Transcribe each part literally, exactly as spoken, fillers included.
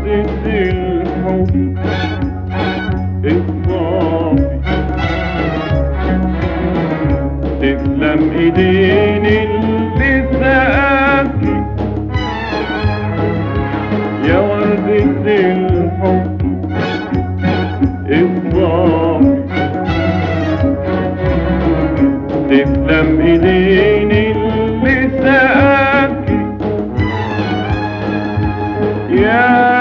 الحب الصافي، تسلم ايدين اللي سقاكي يا وردة الحب الصافي، تسلم ايدين اللي سقاكي يا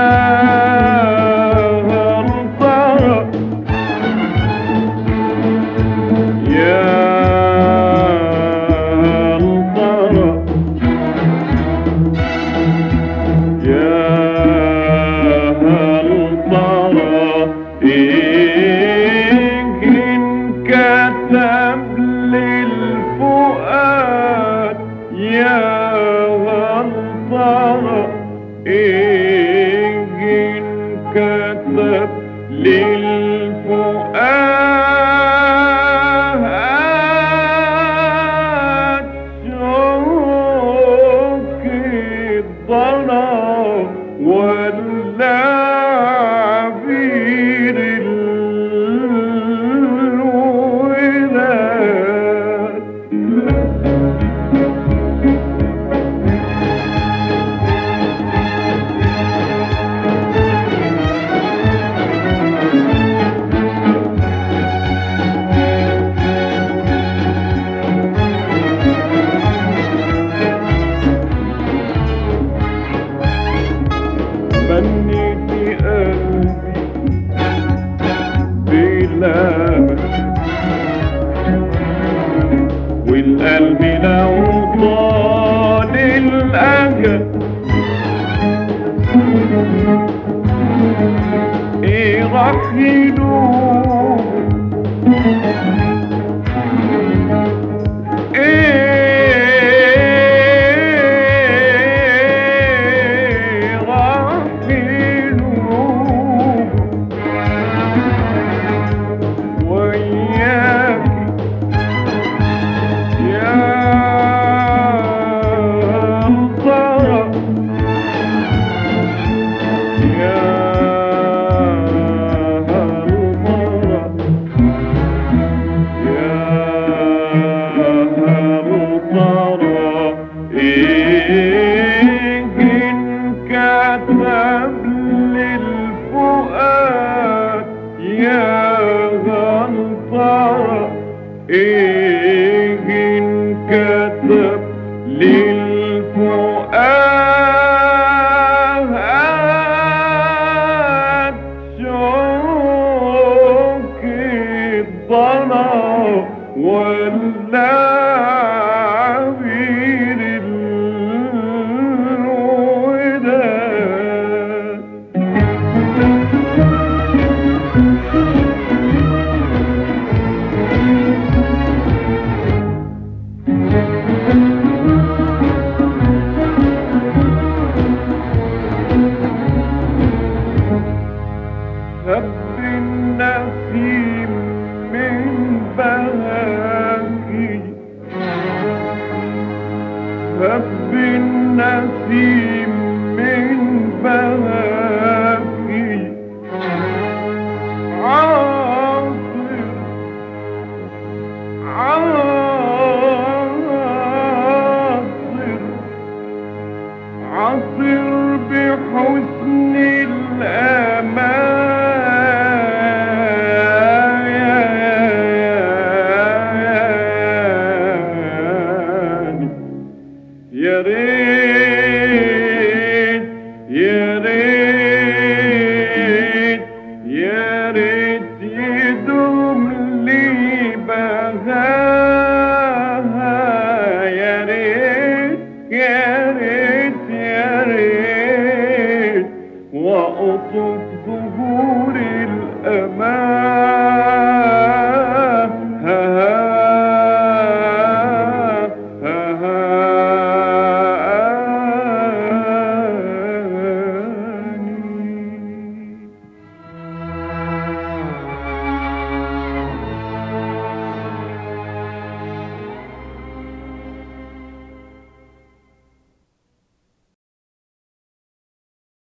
للفؤاد شوك الضنا ولا عبير الولاد. منيتي قلبي بلامك والقلب لو طال الأجل ايه راح يدوم للفؤاد يا غنطرة، إيه انكتب للفؤاد شوك الضنا ولا عبير الوداد. هب النسيم من بهاكي، هب النسيم من بهاكي عاصر عاصر عاصر بحسن الأمان يا ريت يا ريت يا ريت يدوم لي بهاها يا ريت يا ريت